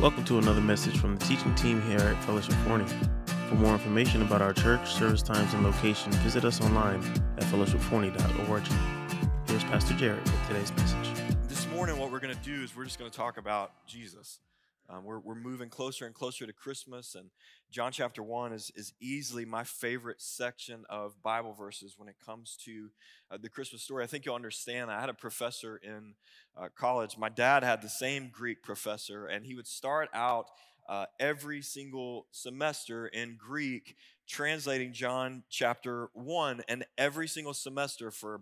Welcome to another message from the teaching team here at Fellowship Forney. For more information about our church, service times, and location, visit us online at fellowshipforney.org. Here's Pastor Jared with today's message. This morning, what we're going to do is we're just going to talk about Jesus. We're moving closer and closer to Christmas, and John chapter 1 is easily my favorite section of Bible verses when it comes to the Christmas story. I think you'll understand. I had a professor in college. My dad had the same Greek professor, and he would start out every single semester in Greek translating John chapter 1, and every single semester for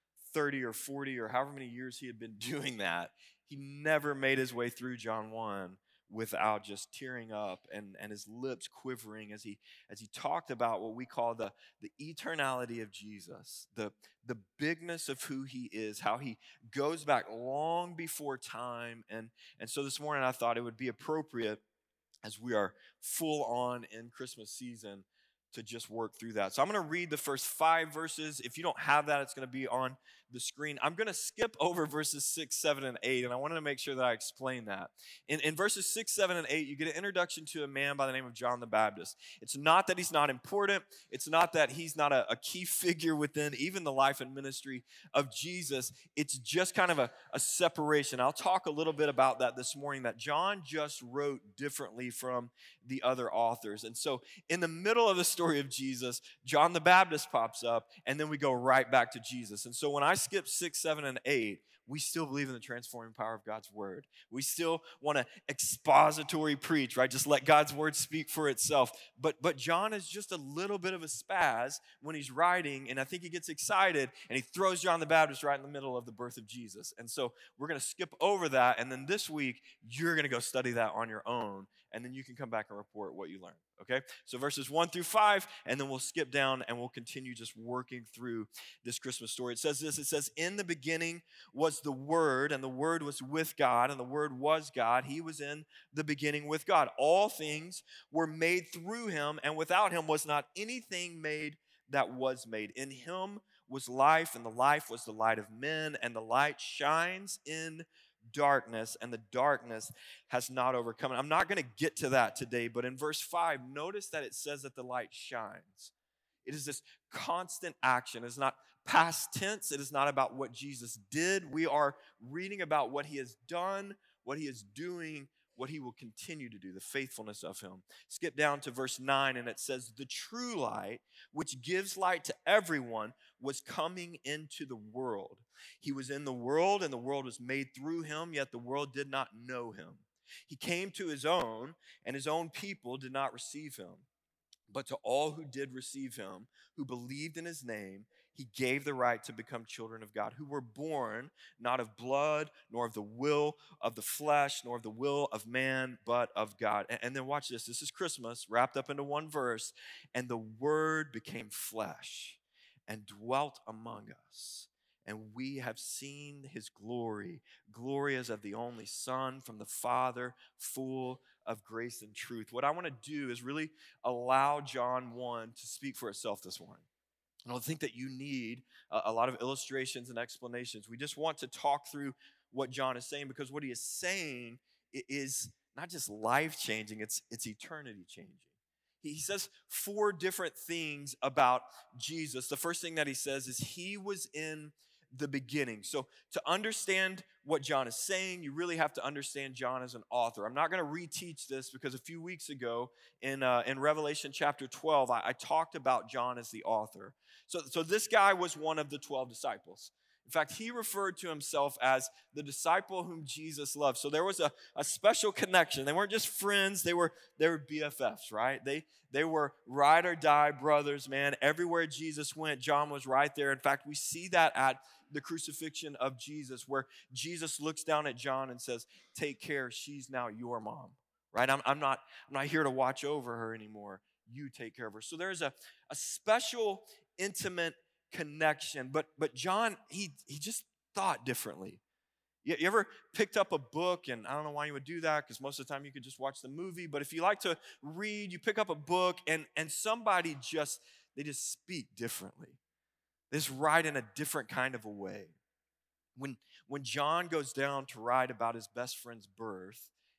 30 or 40 or however many years he had been doing that, he never made his way through John 1 without just tearing up and his lips quivering as he talked about what we call the eternality of Jesus, the bigness of who he is, how he goes back long before time. And so this morning I thought it would be appropriate, as we are full on in Christmas season, to just work through that. So I'm going to read the first 5 verses. If you don't have that, it's going to be on the screen. I'm going to skip over verses 6, 7, and 8, and I wanted to make sure that I explain that. In verses 6, 7, and 8, you get an introduction to a man by the name of John the Baptist. It's not that he's not important. It's not that he's not a key figure within even the life and ministry of Jesus. It's just kind of a separation. I'll talk a little bit about that this morning, that John just wrote differently from the other authors. And so in the middle of the story of Jesus, John the Baptist pops up, and then we go right back to Jesus. And so when I skip 6, 7, and 8, we still believe in the transforming power of God's word. We still want to expository preach, right? Just let God's word speak for itself. But John is just a little bit of a spaz when he's writing, and I think he gets excited, and he throws John the Baptist right in the middle of the birth of Jesus. And so we're going to skip over that, and then this week, you're going to go study that on your own, and then you can come back and report what you learned, okay? So verses 1 through 5, and then we'll skip down, and we'll continue just working through this Christmas story. It says this, it says, "In the beginning was the Word, and the Word was with God, and the Word was God. He was in the beginning with God. All things were made through him, and without him was not anything made that was made. In him was life, and the life was the light of men, and the light shines in darkness, and the darkness has not overcome it." I'm not going to get to that today, but in verse 5, notice that it says that the light shines. It is this constant action. It's not past tense. It is not about what Jesus did. We are reading about what he has done, what he is doing, what he will continue to do, the faithfulness of him. Skip down to verse 9, and it says, "The true light, which gives light to everyone, was coming into the world. He was in the world, and the world was made through him, yet the world did not know him. He came to his own, and his own people did not receive him. But to all who did receive him, who believed in his name, he gave the right to become children of God, who were born not of blood, nor of the will of the flesh, nor of the will of man, but of God." And then watch this. This is Christmas wrapped up into one verse. "And the Word became flesh and dwelt among us. And we have seen his glory, glory as of the only Son from the Father, full of grace and truth." What I want to do is really allow John 1 to speak for itself this morning. I don't think that you need a lot of illustrations and explanations. We just want to talk through what John is saying, because what he is saying is not just life-changing, it's eternity-changing. He says 4 different things about Jesus. The first thing that he says is he was in the beginning. So to understand what John is saying, you really have to understand John as an author. I'm not going to reteach this, because a few weeks ago in Revelation chapter 12, I talked about John as the author. So this guy was one of the 12 disciples. In fact, he referred to himself as the disciple whom Jesus loved. So there was a special connection. They weren't just friends, they were BFFs, right? They were ride or die brothers, man. Everywhere Jesus went, John was right there. In fact, we see that at the crucifixion of Jesus, where Jesus looks down at John and says, "Take care, she's now your mom." Right? I'm not here to watch over her anymore. You take care of her. So there's a special, intimate connection. But John, he just thought differently. You ever picked up a book, and I don't know why you would do that, because most of the time you could just watch the movie, but if you like to read, you pick up a book, and somebody they just speak differently. They just write in a different kind of a way. When John goes down to write about his best friend's birth,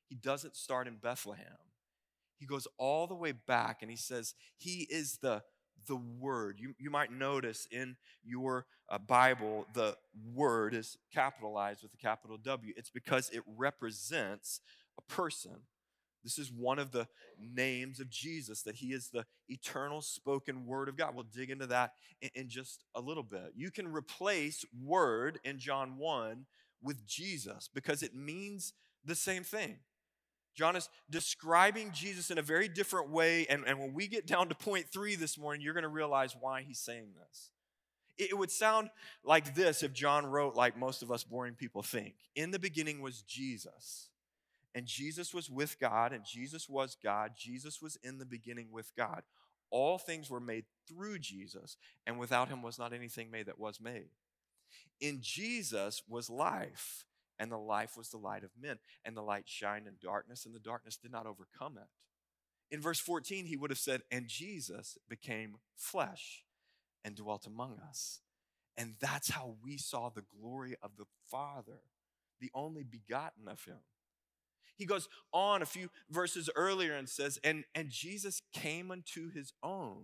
he doesn't start in Bethlehem. He goes all the way back and he says he is the Word. You might notice in your Bible, the Word is capitalized with a capital W. It's because it represents a person. This is one of the names of Jesus, that he is the eternal spoken word of God. We'll dig into that in just a little bit. You can replace word in John 1 with Jesus because it means the same thing. John is describing Jesus in a very different way, and when we get down to point 3 this morning, you're going to realize why he's saying this. It would sound like this if John wrote like most of us boring people think. In the beginning was Jesus. And Jesus was with God, and Jesus was God. Jesus was in the beginning with God. All things were made through Jesus, and without him was not anything made that was made. In Jesus was life, and the life was the light of men. And the light shined in darkness, and the darkness did not overcome it. In verse 14, he would have said, and Jesus became flesh and dwelt among us. And that's how we saw the glory of the Father, the only begotten of him. He goes on a few verses earlier and says, and Jesus came unto his own,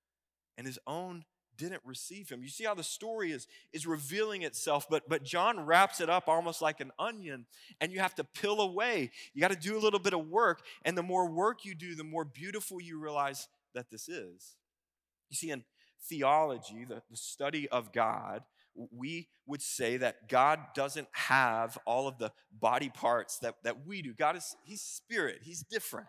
and his own didn't receive him. You see how the story is revealing itself, but John wraps it up almost like an onion, and you have to peel away. You got to do a little bit of work, and the more work you do, the more beautiful you realize that this is. You see, in theology, the study of God, we would say that God doesn't have all of the body parts that we do. He's spirit. He's different.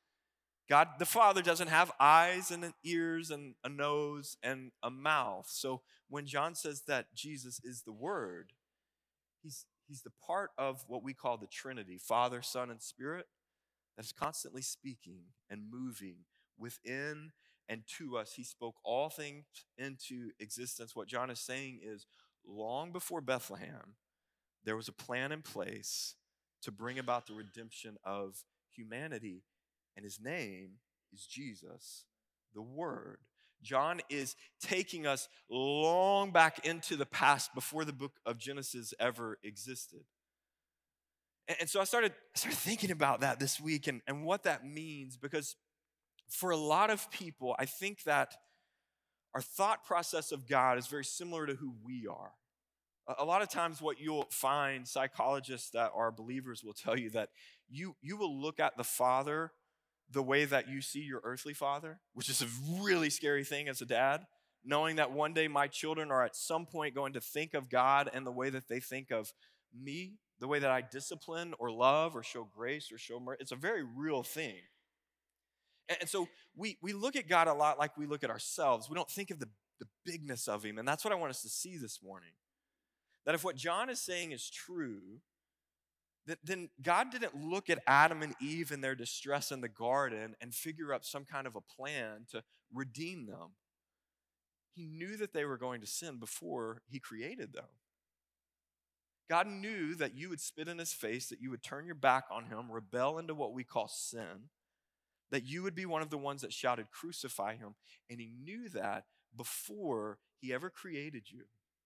God, the Father, doesn't have eyes and ears and a nose and a mouth. So when John says that Jesus is the Word, he's the part of what we call the Trinity, Father, Son, and Spirit, that is constantly speaking and moving within and to us. He spoke all things into existence. What John is saying is, long before Bethlehem, there was a plan in place to bring about the redemption of humanity, and his name is Jesus, the Word. John is taking us long back into the past before the book of Genesis ever existed. And so I started thinking about that this week and what that means, because for a lot of people, I think that our thought process of God is very similar to who we are. A lot of times what you'll find, psychologists that are believers will tell you that you will look at the Father the way that you see your earthly father, which is a really scary thing as a dad, knowing that one day my children are at some point going to think of God and the way that they think of me, the way that I discipline or love or show grace or show mercy. It's a very real thing. And so we look at God a lot like we look at ourselves. We don't think of the bigness of him. And that's what I want us to see this morning. That if what John is saying is true, then God didn't look at Adam and Eve in their distress in the garden and figure out some kind of a plan to redeem them. He knew that they were going to sin before he created them. God knew that you would spit in his face, that you would turn your back on him, rebel into what we call sin, that you would be one of the ones that shouted, crucify him. And he knew that before he ever created you.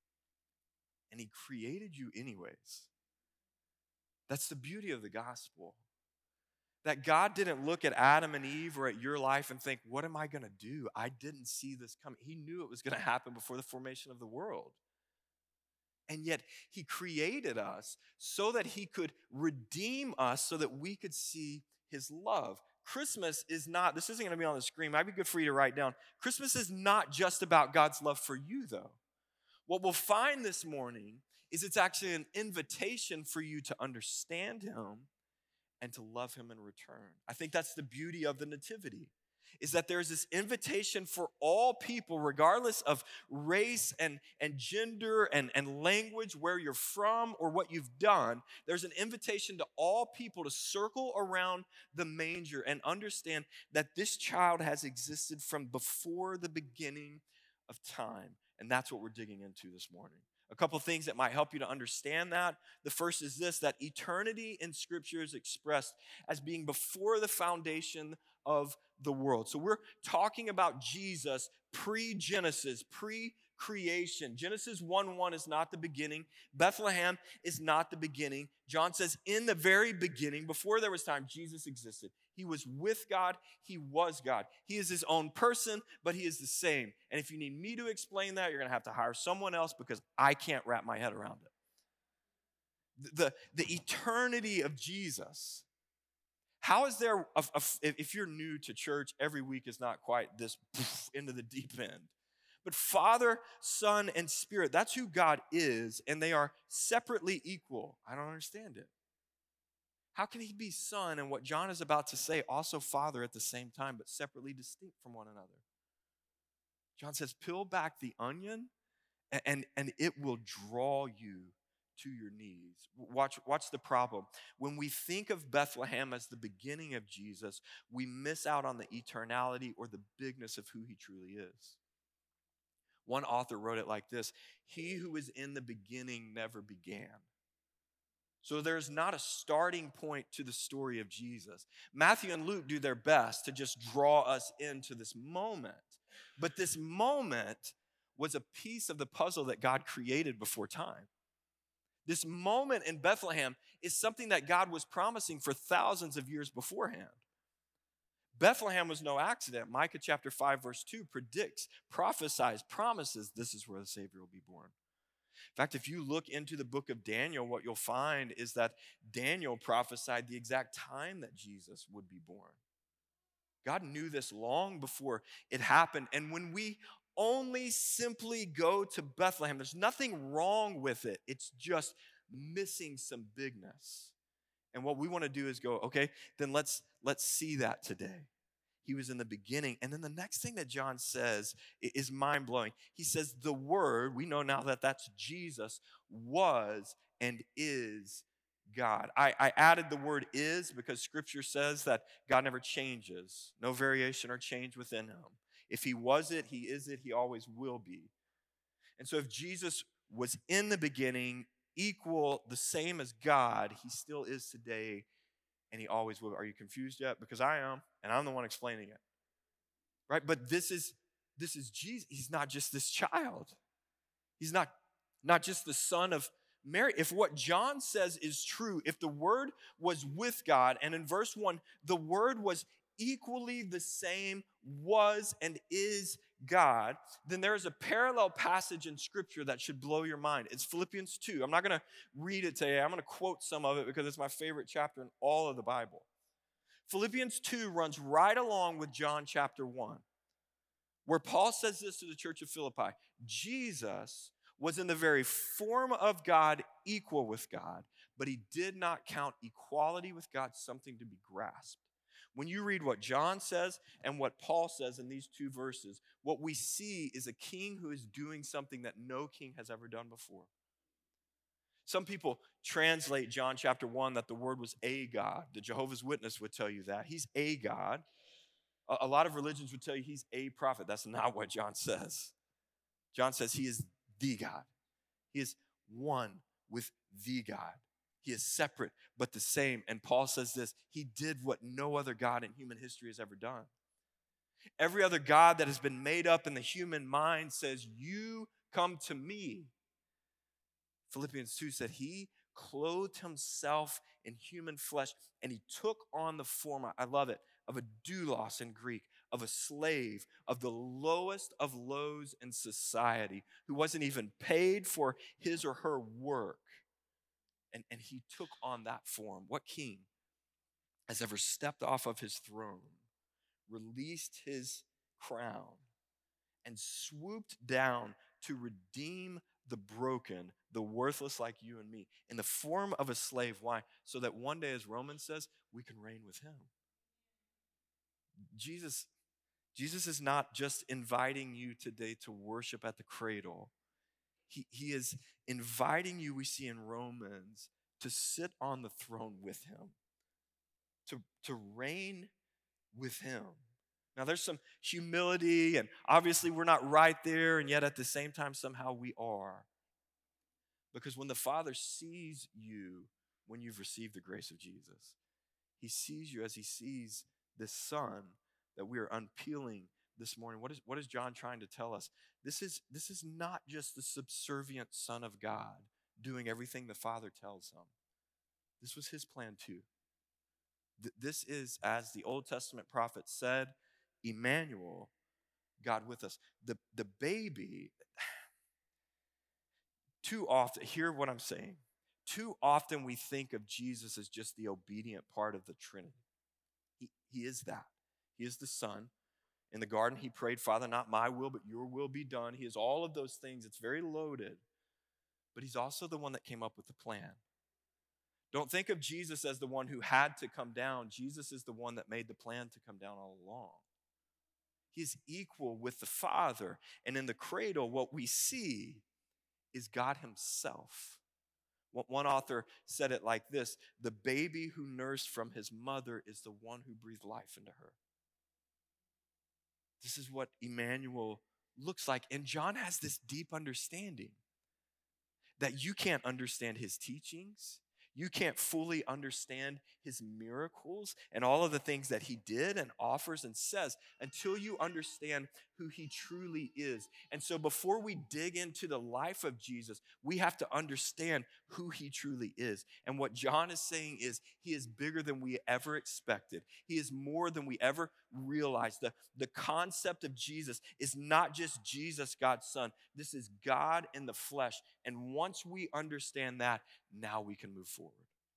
And he created you anyways. That's the beauty of the gospel. That God didn't look at Adam and Eve or at your life and think, what am I going to do? I didn't see this coming. He knew it was going to happen before the formation of the world. And yet he created us so that he could redeem us so that we could see his love. Christmas is not, this isn't going to be on the screen. Might be good for you to write down. Christmas is not just about God's love for you, though. What we'll find this morning is it's actually an invitation for you to understand him and to love him in return. I think that's the beauty of the Nativity, is that there's this invitation for all people, regardless of race and gender and language, where you're from or what you've done. There's an invitation to all people to circle around the manger and understand that this child has existed from before the beginning of time. And that's what we're digging into this morning. A couple of things that might help you to understand that. The first is this, that eternity in Scripture is expressed as being before the foundation of the world. So we're talking about Jesus pre-Genesis, creation. Genesis 1:1 is not the beginning. Bethlehem is not the beginning. John says, in the very beginning, before there was time, Jesus existed. He was with God. He was God. He is his own person, but he is the same. And if you need me to explain that, you're going to have to hire someone else because I can't wrap my head around it. The eternity of Jesus. How is there, if you're new to church, every week is not quite this into the deep end. But Father, Son, and Spirit, that's who God is, and they are separately equal. I don't understand it. How can he be Son and what John is about to say, also Father at the same time, but separately distinct from one another? John says, peel back the onion, and it will draw you to your knees. Watch the problem. When we think of Bethlehem as the beginning of Jesus, we miss out on the eternality or the bigness of who he truly is. One author wrote it like this: he who is in the beginning never began. So there's not a starting point to the story of Jesus. Matthew and Luke do their best to just draw us into this moment. But this moment was a piece of the puzzle that God created before time. This moment in Bethlehem is something that God was promising for thousands of years beforehand. Bethlehem was no accident. Micah chapter 5 verse 2 predicts, prophesies, promises this is where the Savior will be born. In fact, if you look into the book of Daniel, what you'll find is that Daniel prophesied the exact time that Jesus would be born. God knew this long before it happened. And when we only simply go to Bethlehem, there's nothing wrong with it. It's just missing some bigness. And what we want to do is go, okay, then let's see that today. He was in the beginning. And then the next thing that John says is mind-blowing. He says the Word, we know now that that's Jesus, was and is God. I added the word is because Scripture says that God never changes. No variation or change within him. If he was it, he is it, he always will be. And so if Jesus was in the beginning, equal, the same as God, he still is today, and he always will. Are you confused yet? Because I am, and I'm the one explaining it. Right? But this is Jesus. He's not just this child. He's not just the son of Mary. If what John says is true, if the Word was with God, and in verse 1, the Word was equally the same, was and is God, then there is a parallel passage in Scripture that should blow your mind. It's Philippians 2. I'm not going to read it today. I'm going to quote some of it because it's my favorite chapter in all of the Bible. Philippians 2 runs right along with John chapter 1, where Paul says this to the church of Philippi: Jesus was in the very form of God, equal with God, but he did not count equality with God something to be grasped. When you read what John says and what Paul says in these two verses, what we see is a king who is doing something that no king has ever done before. Some people translate John chapter 1 that the Word was a God. The Jehovah's Witness would tell you that. He's a God. A lot of religions would tell you he's a prophet. That's not what John says. John says he is the God. He is one with the God. He is separate but the same. And Paul says this: he did what no other God in human history has ever done. Every other God that has been made up in the human mind says, you come to me. Philippians 2 said he clothed himself in human flesh, and he took on the form, I love it, of a doulos in Greek, of a slave, of the lowest of lows in society, who wasn't even paid for his or her work. And he took on that form. What king has ever stepped off of his throne, released his crown, and swooped down to redeem the broken, the worthless like you and me, in the form of a slave? Why? So that one day, as Romans says, we can reign with him. Jesus is not just inviting you today to worship at the cradle. He is inviting you, we see in Romans, to sit on the throne with him, to reign with him. Now there's some humility, and obviously we're not right there, and yet at the same time somehow we are. Because when the Father sees you, when you've received the grace of Jesus, he sees you as he sees this Son that we are unpeeling this morning? What is John trying to tell us? This is not just the subservient Son of God doing everything the Father tells him. This was his plan too. This is, as the Old Testament prophet said, Emmanuel, God with us. The baby, too often, hear what I'm saying. Too often we think of Jesus as just the obedient part of the Trinity. He is that. He is the Son. In the garden, he prayed, Father, not my will, but your will be done. He is all of those things. It's very loaded. But he's also the one that came up with the plan. Don't think of Jesus as the one who had to come down. Jesus is the one that made the plan to come down all along. He's equal with the Father. And in the cradle, what we see is God himself. One author said it like this: the baby who nursed from his mother is the one who breathed life into her. This is what Emmanuel looks like. And John has this deep understanding that you can't understand his teachings. You can't fully understand his miracles and all of the things that he did and offers and says until you understand who he truly is. And so before we dig into the life of Jesus, we have to understand who he truly is. And what John is saying is he is bigger than we ever expected. He is more than we ever realized. The concept of Jesus is not just Jesus, God's Son. This is God in the flesh. And once we understand that, now we can move forward.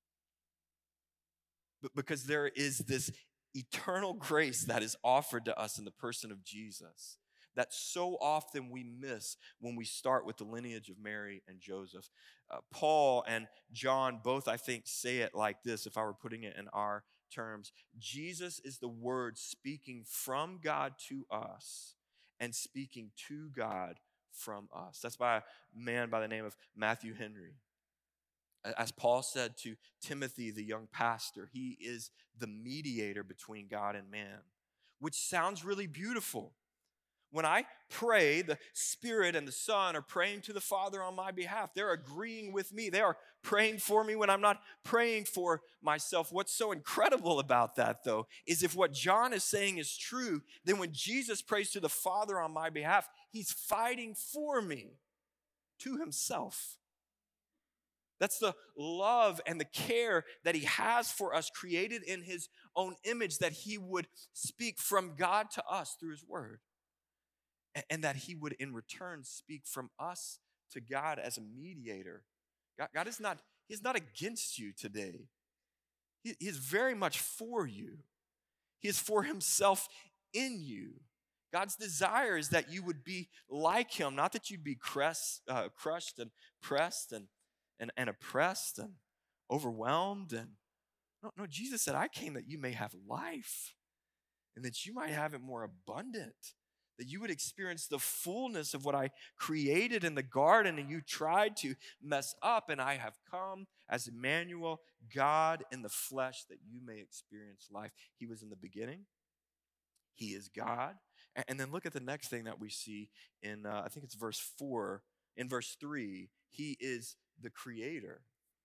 But because there is this eternal grace that is offered to us in the person of Jesus that so often we miss when we start with the lineage of Mary and Joseph. Paul and John both, I think, say it like this, if I were putting it in our terms. Jesus is the Word speaking from God to us and speaking to God from us. That's by a man by the name of Matthew Henry. As Paul said to Timothy, the young pastor, he is the mediator between God and man, which sounds really beautiful. When I pray, the Spirit and the Son are praying to the Father on my behalf. They're agreeing with me. They are praying for me when I'm not praying for myself. What's so incredible about that, though, is if what John is saying is true, then when Jesus prays to the Father on my behalf, he's fighting for me to himself. That's the love and the care that he has for us, created in his own image, that he would speak from God to us through his word. And that he would in return speak from us to God as a mediator. God is not, he's not against you today. He is very much for you. He is for himself in you. God's desire is that you would be like him, not that you'd be crushed and pressed and oppressed and overwhelmed. And no, Jesus said, I came that you may have life and that you might have it more abundant, that you would experience the fullness of what I created in the garden and you tried to mess up, and I have come as Emmanuel, God in the flesh, that you may experience life. He was in the beginning. He is God. And then look at the next thing that we see in, I think it's verse 4. In verse 3, he is the creator.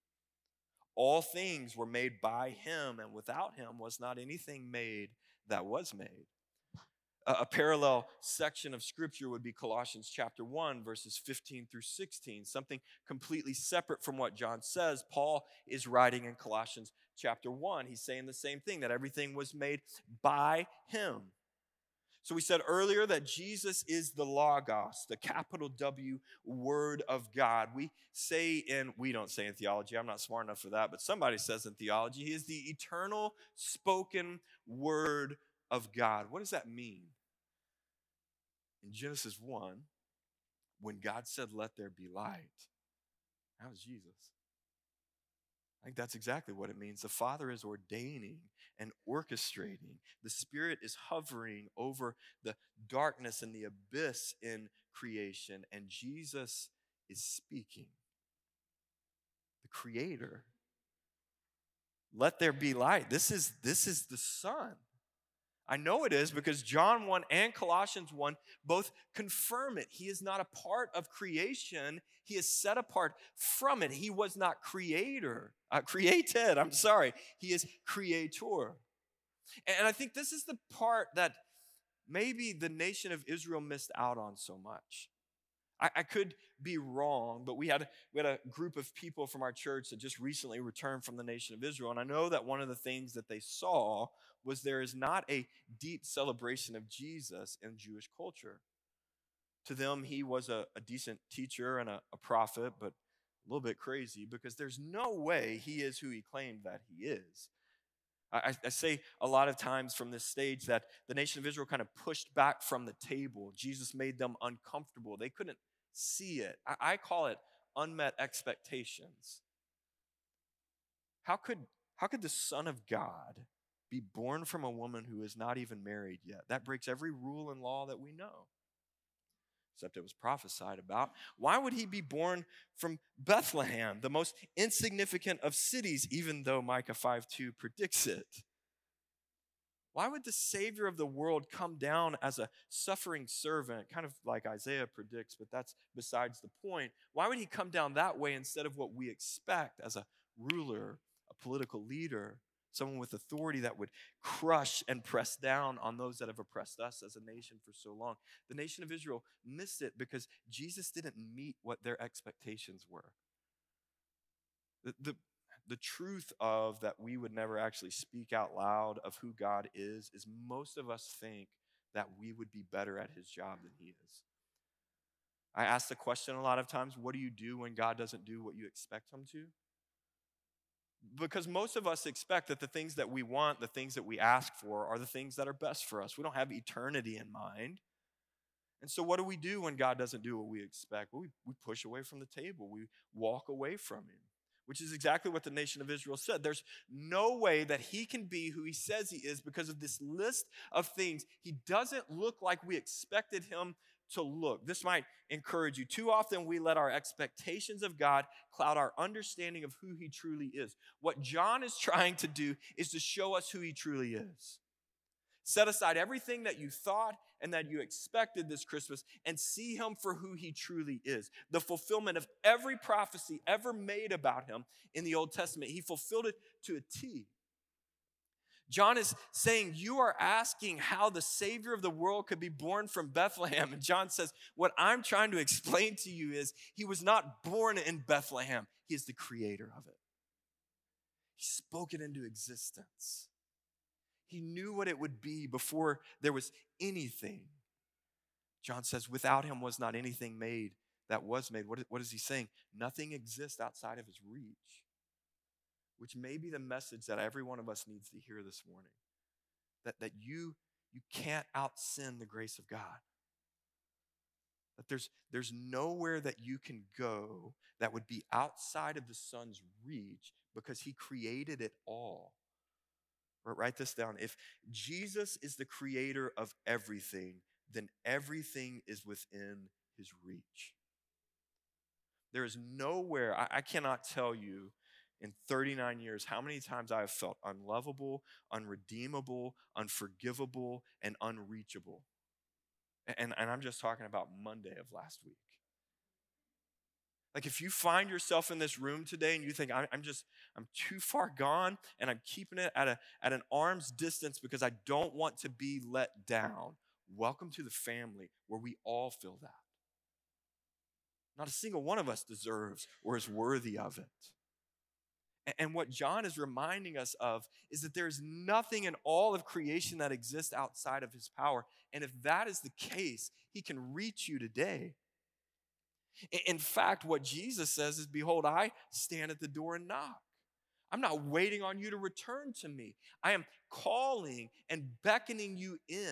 All things were made by him, and without him was not anything made that was made. A parallel section of scripture would be Colossians chapter 1, verses 15 through 16, something completely separate from what John says. Paul is writing in Colossians chapter 1. He's saying the same thing, that everything was made by him. So we said earlier that Jesus is the Logos, the capital W Word of God. We don't say in theology, I'm not smart enough for that, but somebody says in theology, he is the eternal spoken Word of God. What does that mean? In Genesis 1, when God said, let there be light, that was Jesus. I think that's exactly what it means. The Father is ordaining and orchestrating. The Spirit is hovering over the darkness and the abyss in creation, and Jesus is speaking. The Creator. Let there be light. This is the Son. I know it is because John 1 and Colossians 1 both confirm it. He is not a part of creation. He is set apart from it. He was not created. He is creator. And I think this is the part that maybe the nation of Israel missed out on so much. I could be wrong, but we had a group of people from our church that just recently returned from the nation of Israel. And I know that one of the things that they saw was there is not a deep celebration of Jesus in Jewish culture. To them, he was a decent teacher and a prophet, but a little bit crazy because there's no way he is who he claimed that he is. I say a lot of times from this stage that the nation of Israel kind of pushed back from the table. Jesus made them uncomfortable. They couldn't see it. I call it unmet expectations. How could the Son of God be born from a woman who is not even married yet? That breaks every rule and law that we know, except it was prophesied about. Why would he be born from Bethlehem, the most insignificant of cities, even though Micah 5:2 predicts it? Why would the Savior of the world come down as a suffering servant, kind of like Isaiah predicts, but that's besides the point? Why would he come down that way instead of what we expect as a ruler, a political leader, someone with authority that would crush and press down on those that have oppressed us as a nation for so long? The nation of Israel missed it because Jesus didn't meet what their expectations were. The truth of that we would never actually speak out loud of who God is most of us think that we would be better at his job than he is. I ask the question a lot of times, what do you do when God doesn't do what you expect him to? Because most of us expect that the things that we want, the things that we ask for, are the things that are best for us. We don't have eternity in mind. And so what do we do when God doesn't do what we expect? Well, we push away from the table. We walk away from him, which is exactly what the nation of Israel said. There's no way that he can be who he says he is because of this list of things. He doesn't look like we expected him to look. This might encourage you. Too often we let our expectations of God cloud our understanding of who he truly is. What John is trying to do is to show us who he truly is. Set aside everything that you thought and that you expected this Christmas and see him for who he truly is. The fulfillment of every prophecy ever made about him in the Old Testament, he fulfilled it to a T. John is saying, you are asking how the Savior of the world could be born from Bethlehem. And John says, what I'm trying to explain to you is he was not born in Bethlehem. He is the creator of it. He spoke it into existence. He knew what it would be before there was anything. John says, without him was not anything made that was made. What is he saying? Nothing exists outside of his reach, which may be the message that every one of us needs to hear this morning. That you can't out-sin the grace of God. That there's nowhere that you can go that would be outside of the Son's reach because he created it all. Write this down. If Jesus is the creator of everything, then everything is within his reach. There is nowhere, I cannot tell you in 39 years how many times I have felt unlovable, unredeemable, unforgivable, and unreachable. And I'm just talking about Monday of last week. Like if you find yourself in this room today and you think, I'm too far gone and I'm keeping it at an arm's distance because I don't want to be let down, welcome to the family where we all feel that. Not a single one of us deserves or is worthy of it. And what John is reminding us of is that there is nothing in all of creation that exists outside of his power. And if that is the case, he can reach you today. In fact, what Jesus says is, behold, I stand at the door and knock. I'm not waiting on you to return to me. I am calling and beckoning you in.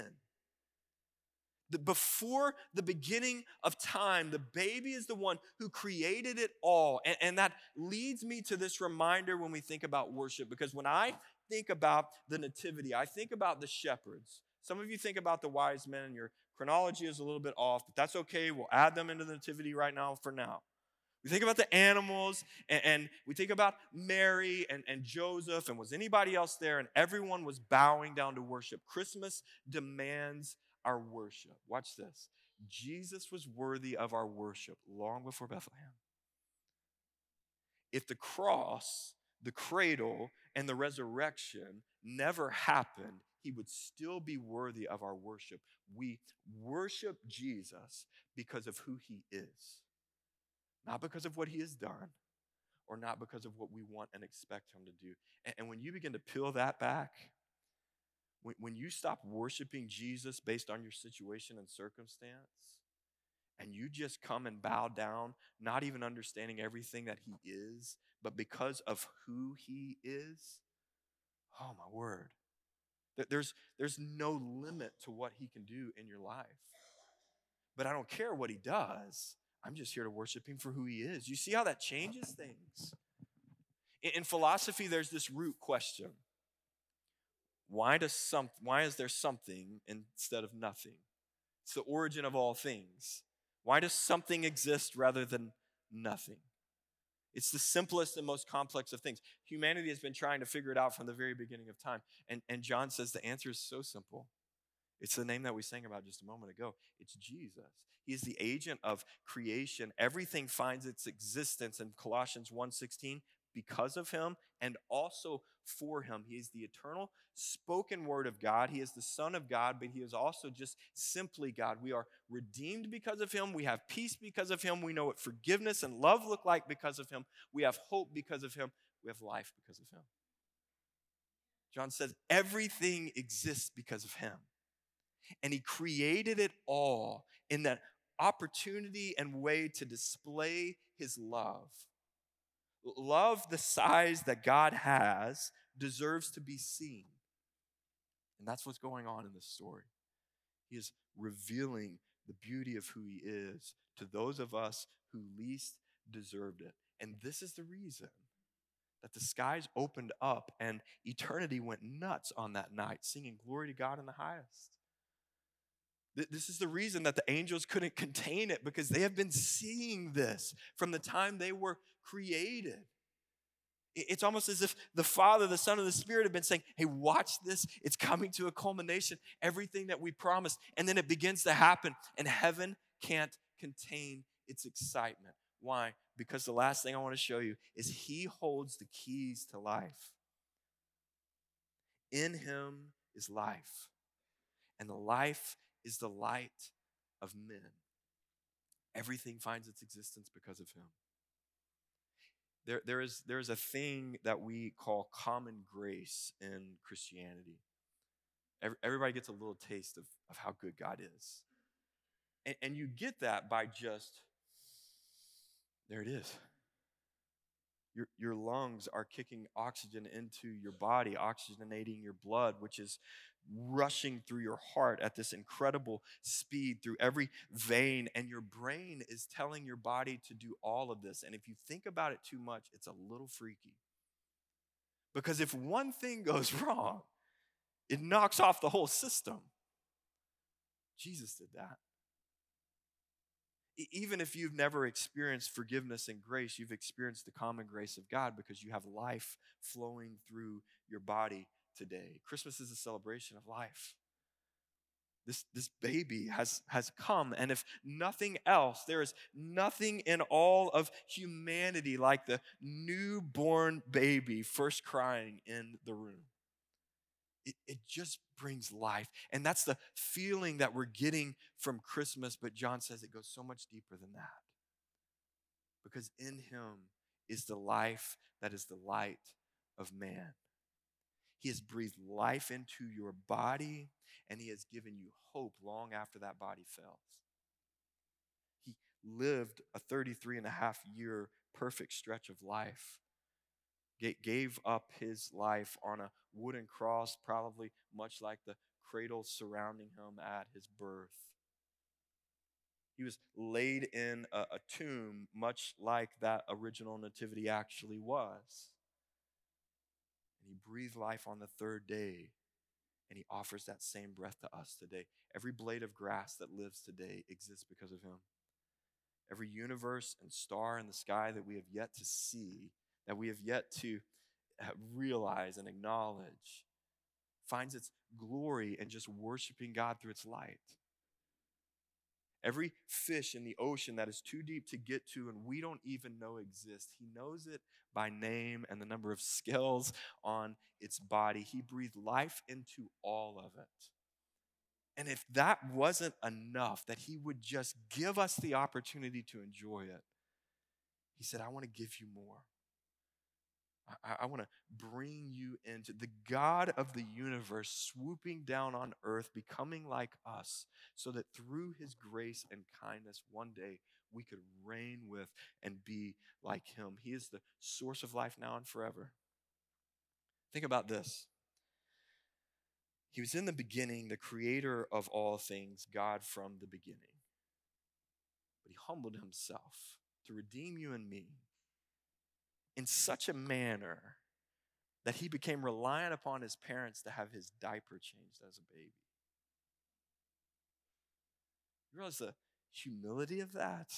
Before the beginning of time, the baby is the one who created it all. And that leads me to this reminder when we think about worship, because when I think about the nativity, I think about the shepherds. Some of you think about the wise men, and your chronology is a little bit off, but that's okay. We'll add them into the nativity right now for now. We think about the animals, and we think about Mary and Joseph, and was anybody else there? And everyone was bowing down to worship. Christmas demands our worship. Watch this. Jesus was worthy of our worship long before Bethlehem. If the cross, the cradle, and the resurrection never happened, he would still be worthy of our worship. We worship Jesus because of who he is, not because of what he has done, or not because of what we want and expect him to do. And when you begin to peel that back, when you stop worshiping Jesus based on your situation and circumstance, and you just come and bow down, not even understanding everything that he is, but because of who he is, oh my word, there's no limit to what he can do in your life. But I don't care what he does. I'm just here to worship him for who he is. You see how that changes things? In philosophy, there's this root question. Why is there something instead of nothing? It's the origin of all things. Why does something exist rather than nothing? It's the simplest and most complex of things. Humanity has been trying to figure it out from the very beginning of time. And John says the answer is so simple. It's the name that we sang about just a moment ago. It's Jesus. He is the agent of creation. Everything finds its existence in Colossians 1:16 because of him and also for him. He is the eternal spoken word of God. He is the Son of God, but he is also just simply God. We are redeemed because of him. We have peace because of him. We know what forgiveness and love look like because of him. We have hope because of him. We have life because of him. John says everything exists because of him. And he created it all in that opportunity and way to display his love. Love the size that God has deserves to be seen. And that's what's going on in this story. He is revealing the beauty of who he is to those of us who least deserved it. And this is the reason that the skies opened up and eternity went nuts on that night, singing glory to God in the highest. This is the reason that the angels couldn't contain it, because they have been seeing this from the time they were created. It's almost as if the Father, the Son, and the Spirit have been saying, hey, watch this. It's coming to a culmination, everything that we promised. And then it begins to happen, and heaven can't contain its excitement. Why? Because the last thing I want to show you is he holds the keys to life. In him is life, and the life is the light of men. Everything finds its existence because of him. There is a thing that we call common grace in Christianity. Everybody gets a little taste of how good God is. And you get that by just, there it is. Your lungs are kicking oxygen into your body, oxygenating your blood, which is rushing through your heart at this incredible speed through every vein, and your brain is telling your body to do all of this. And if you think about it too much, it's a little freaky. Because if one thing goes wrong, it knocks off the whole system. Jesus did that. Even if you've never experienced forgiveness and grace, you've experienced the common grace of God because you have life flowing through your body today. Christmas is a celebration of life. This baby has come, and if nothing else, there is nothing in all of humanity like the newborn baby first crying in the room. It just brings life. And that's the feeling that we're getting from Christmas, but John says it goes so much deeper than that. Because in him is the life that is the light of man. He has breathed life into your body, and he has given you hope long after that body fails. He lived a 33-and-a-half-year perfect stretch of life. Gave up his life on a wooden cross, probably much like the cradle surrounding him at his birth. He was laid in a tomb, much like that original nativity actually was. And he breathed life on the third day, and he offers that same breath to us today. Every blade of grass that lives today exists because of him. Every universe and star in the sky that we have yet to see, that we have yet to realize and acknowledge, finds its glory in just worshiping God through its light. every fish in the ocean that is too deep to get to and we don't even know exists. He knows it by name and the number of scales on its body. He breathed life into all of it. And if that wasn't enough, that he would just give us the opportunity to enjoy it, he said, I want to give you more. I want to bring you into the God of the universe swooping down on earth, becoming like us, so that through his grace and kindness, one day we could reign with and be like him. He is the source of life now and forever. Think about this. He was in the beginning, the creator of all things, God from the beginning. But he humbled himself to redeem you and me in such a manner that he became reliant upon his parents to have his diaper changed as a baby. You realize the humility of that?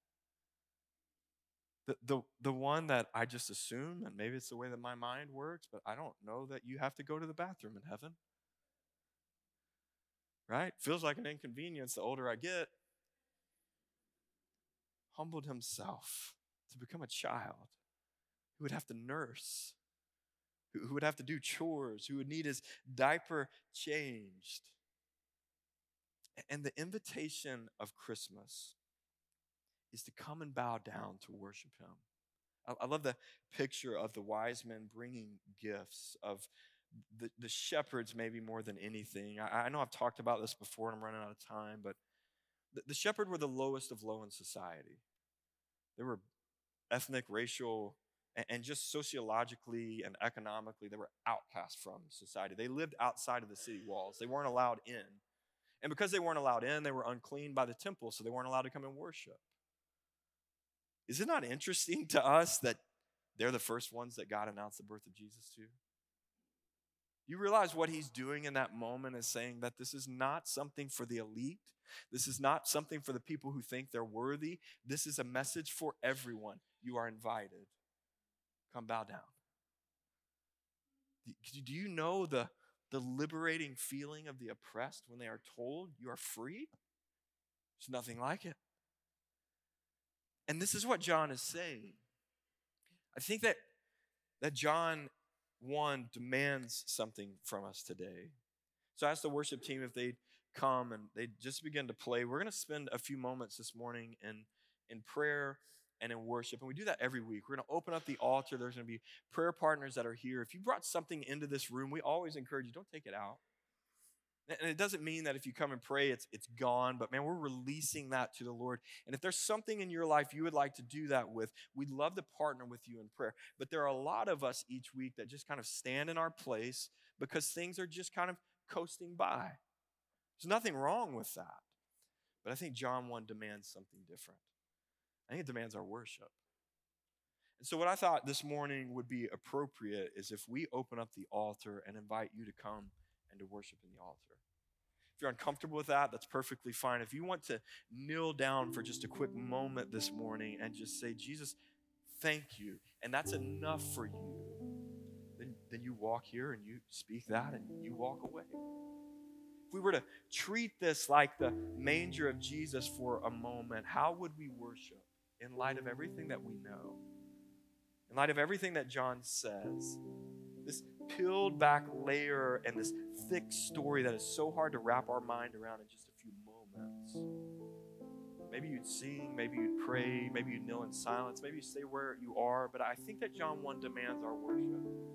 The one that I just assume, and maybe it's the way that my mind works, but I don't know that you have to go to the bathroom in heaven. Right? Feels like an inconvenience the older I get. Humbled himself to become a child who would have to nurse, who would have to do chores, who would need his diaper changed. And the invitation of Christmas is to come and bow down to worship him. I love the picture of the wise men bringing gifts, of the shepherds maybe more than anything. I know I've talked about this before and I'm running out of time, but the shepherd were the lowest of low in society. They were ethnic, racial, and just sociologically and economically, they were outcast from society. They lived outside of the city walls. They weren't allowed in. And because they weren't allowed in, they were unclean by the temple, so they weren't allowed to come and worship. Is it not interesting to us that they're the first ones that God announced the birth of Jesus to? You realize what he's doing in that moment is saying that this is not something for the elite. This is not something for the people who think they're worthy. This is a message for everyone. You are invited. Come bow down. Do you know the liberating feeling of the oppressed when they are told you are free? There's nothing like it. And this is what John is saying. I think that John 1 demands something from us today. So I asked the worship team if they'd come and they'd just begin to play. We're going to spend a few moments this morning in prayer and in worship. And we do that every week. We're going to open up the altar. There's going to be prayer partners that are here. If you brought something into this room, we always encourage you, don't take it out. And it doesn't mean that if you come and pray, it's gone. But man, we're releasing that to the Lord. And if there's something in your life you would like to do that with, we'd love to partner with you in prayer. But there are a lot of us each week that just kind of stand in our place because things are just kind of coasting by. There's nothing wrong with that. But I think John 1 demands something different. I think it demands our worship. And so what I thought this morning would be appropriate is if we open up the altar and invite you to come and to worship in the altar. If you're uncomfortable with that, that's perfectly fine. If you want to kneel down for just a quick moment this morning and just say, Jesus, thank you, and that's enough for you, then you walk here and you speak that and you walk away. If we were to treat this like the manger of Jesus for a moment, how would we worship in light of everything that we know? In light of everything that John says, this peeled back layer and this thick story that is so hard to wrap our mind around in just a few moments. Maybe you'd sing, maybe you'd pray, maybe you'd kneel in silence, maybe you stay where you are, but I think that John 1 demands our worship.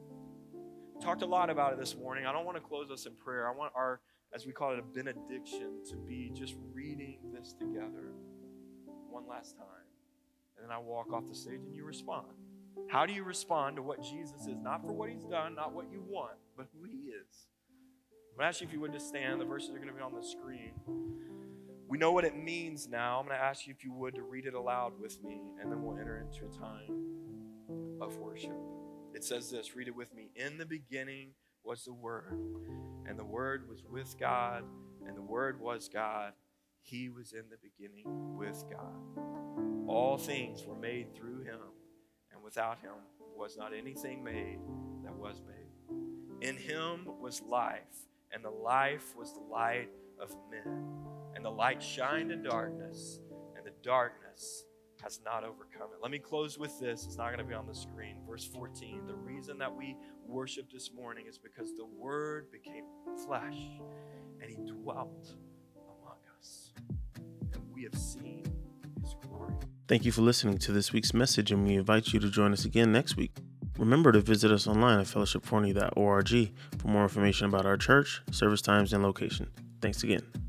We talked a lot about it this morning. I don't want to close us in prayer. I want our, as we call it, a benediction to be just reading this together one last time. And then I walk off the stage and you respond. How do you respond to what Jesus is? Not for what he's done, not what you want, but who he is. I'm going to ask you if you would just stand. The verses are going to be on the screen. We know what it means now. I'm going to ask you if you would to read it aloud with me, and then we'll enter into a time of worship. It says this, read it with me. In the beginning was the Word, and the Word was with God, and the Word was God. He was in the beginning with God. All things were made through him, and without him was not anything made that was made. In him was life, and the life was the light of men. And the light shined in darkness, and the darkness has not overcome it. Let me close with this. It's not going to be on the screen. Verse 14. The reason that we worship this morning is because the Word became flesh, and He dwelt among us. And we have seen His glory. Thank you for listening to this week's message, and we invite you to join us again next week. Remember to visit us online at fellowship40.org for more information about our church, service times, and location. Thanks again.